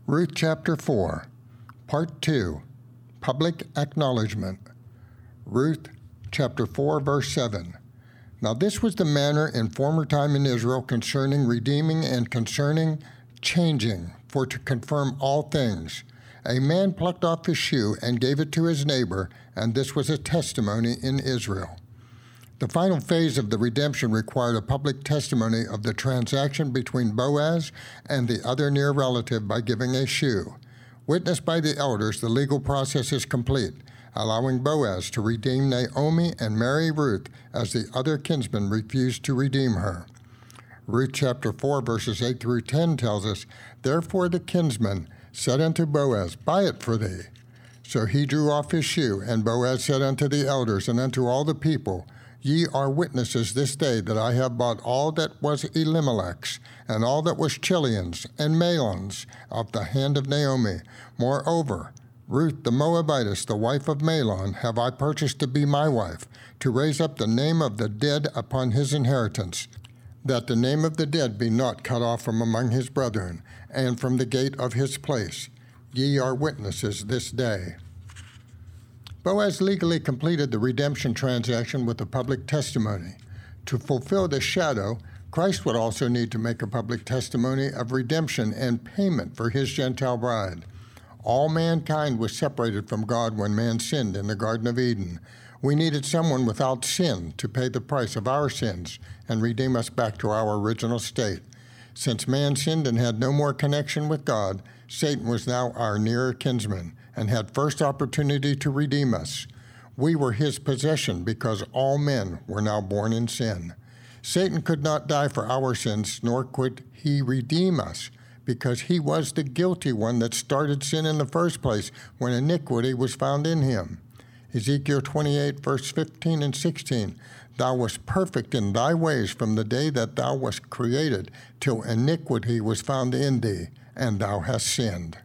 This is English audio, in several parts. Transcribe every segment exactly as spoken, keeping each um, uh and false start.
Ruth chapter four, part two, public acknowledgement. Ruth chapter four, verse seven. Now this was the manner in former time in Israel concerning redeeming and concerning changing, for to confirm all things. A man plucked off his shoe and gave it to his neighbor, and this was a testimony in Israel. The final phase of the redemption required a public testimony of the transaction between Boaz and the other near relative by giving a shoe. Witnessed by the elders, the legal process is complete, allowing Boaz to redeem Naomi and marry Ruth as the other kinsman refused to redeem her. Ruth chapter four, verses eight through ten tells us, Therefore the kinsman said unto Boaz, Buy it for thee. So he drew off his shoe, and Boaz said unto the elders and unto all the people, Ye are witnesses this day that I have bought all that was Elimelech's, and all that was Chilion's and Mahlon's of the hand of Naomi. Moreover, Ruth the Moabitess, the wife of Mahlon, have I purchased to be my wife, to raise up the name of the dead upon his inheritance, that the name of the dead be not cut off from among his brethren, and from the gate of his place. Ye are witnesses this day. Boaz legally completed the redemption transaction with a public testimony. To fulfill this shadow, Christ would also need to make a public testimony of redemption and payment for his Gentile bride. All mankind was separated from God when man sinned in the Garden of Eden. We needed someone without sin to pay the price of our sins and redeem us back to our original state. Since man sinned and had no more connection with God, Satan was now our nearer kinsman and had first opportunity to redeem us. We were his possession because all men were now born in sin. Satan could not die for our sins, nor could he redeem us, because he was the guilty one that started sin in the first place when iniquity was found in him. Ezekiel twenty-eight, verse fifteen and sixteen, Thou wast perfect in thy ways from the day that thou wast created, till iniquity was found in thee, and thou hast sinned.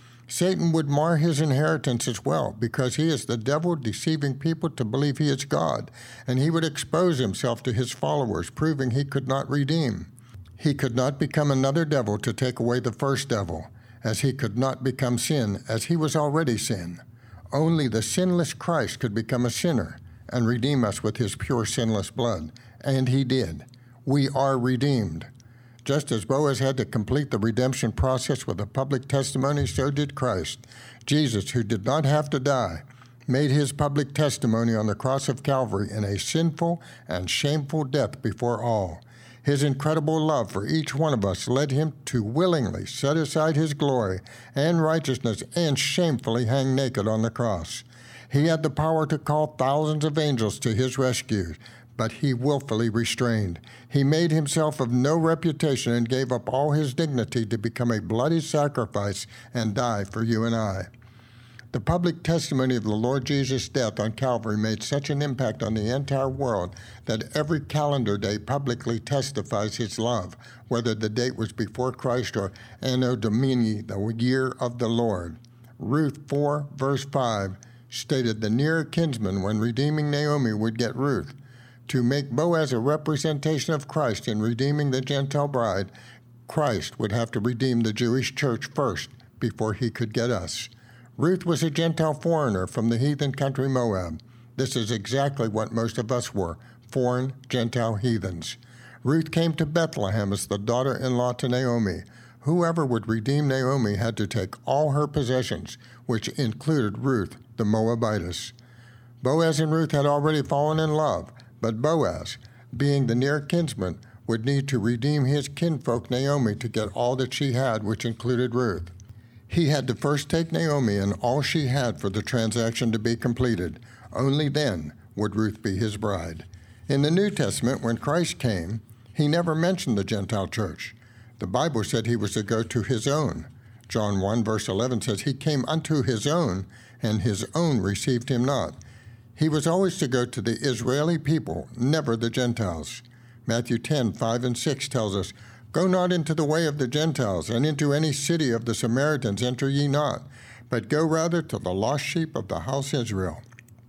Satan would mar his inheritance as well, because he is the devil deceiving people to believe he is God, and he would expose himself to his followers, proving he could not redeem. He could not become another devil to take away the first devil, as he could not become sin, as he was already sin. Only the sinless Christ could become a sinner and redeem us with his pure sinless blood, and he did. We are redeemed. Just as Boaz had to complete the redemption process with a public testimony, so did Christ. Jesus, who did not have to die, made his public testimony on the cross of Calvary in a sinful and shameful death before all. His incredible love for each one of us led him to willingly set aside his glory and righteousness and shamefully hang naked on the cross. He had the power to call thousands of angels to his rescue, but he willfully restrained. He made himself of no reputation and gave up all his dignity to become a bloody sacrifice and die for you and I. The public testimony of the Lord Jesus' death on Calvary made such an impact on the entire world that every calendar day publicly testifies his love, whether the date was before Christ or Anno Domini, the year of the Lord. Ruth four, verse five, stated the near kinsman when redeeming Naomi would get Ruth. To make Boaz a representation of Christ in redeeming the Gentile bride, Christ would have to redeem the Jewish church first before he could get us. Ruth was a Gentile foreigner from the heathen country Moab. This is exactly what most of us were, foreign Gentile heathens. Ruth came to Bethlehem as the daughter-in-law to Naomi. Whoever would redeem Naomi had to take all her possessions, which included Ruth the Moabitess. Boaz and Ruth had already fallen in love, but Boaz, being the near kinsman, would need to redeem his kinfolk Naomi to get all that she had, which included Ruth. He had to first take Naomi and all she had for the transaction to be completed. Only then would Ruth be his bride. In the New Testament, when Christ came, he never mentioned the Gentile church. The Bible said he was to go to his own. John one, verse eleven says, He came unto his own, and his own received him not. He was always to go to the Israeli people, never the Gentiles. Matthew ten, five and six tells us, Go not into the way of the Gentiles, and into any city of the Samaritans enter ye not, but go rather to the lost sheep of the house Israel.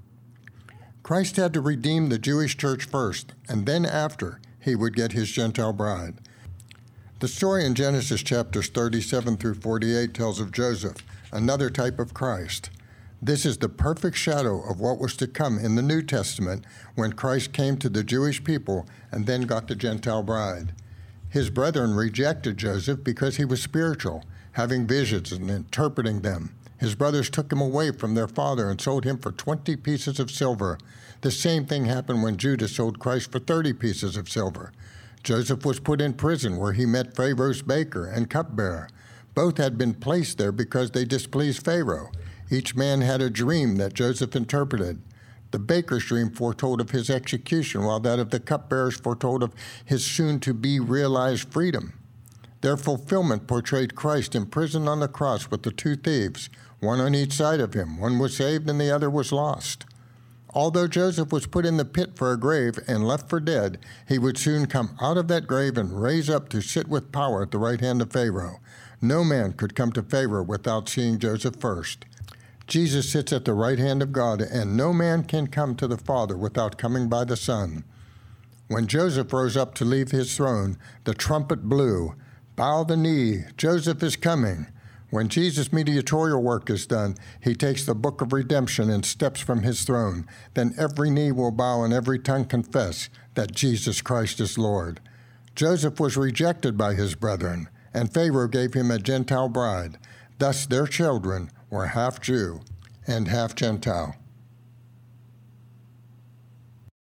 Christ had to redeem the Jewish church first, and then after he would get his Gentile bride. The story in Genesis chapters thirty-seven through forty-eight tells of Joseph, another type of Christ. This is the perfect shadow of what was to come in the New Testament when Christ came to the Jewish people and then got the Gentile bride. His brethren rejected Joseph because he was spiritual, having visions and interpreting them. His brothers took him away from their father and sold him for twenty pieces of silver. The same thing happened when Judas sold Christ for thirty pieces of silver. Joseph was put in prison where he met Pharaoh's baker and cupbearer. Both had been placed there because they displeased Pharaoh. Each man had a dream that Joseph interpreted. The baker's dream foretold of his execution, while that of the cupbearers foretold of his soon-to-be realized freedom. Their fulfillment portrayed Christ imprisoned on the cross with the two thieves, one on each side of him. One was saved and the other was lost. Although Joseph was put in the pit for a grave and left for dead, he would soon come out of that grave and raise up to sit with power at the right hand of Pharaoh. No man could come to Pharaoh without seeing Joseph first. Jesus sits at the right hand of God, and no man can come to the Father without coming by the Son. When Joseph rose up to leave his throne, the trumpet blew. Bow the knee, Joseph is coming. When Jesus' mediatorial work is done, he takes the book of redemption and steps from his throne. Then every knee will bow and every tongue confess that Jesus Christ is Lord. Joseph was rejected by his brethren, and Pharaoh gave him a Gentile bride. Thus their children were half Jew and half Gentile.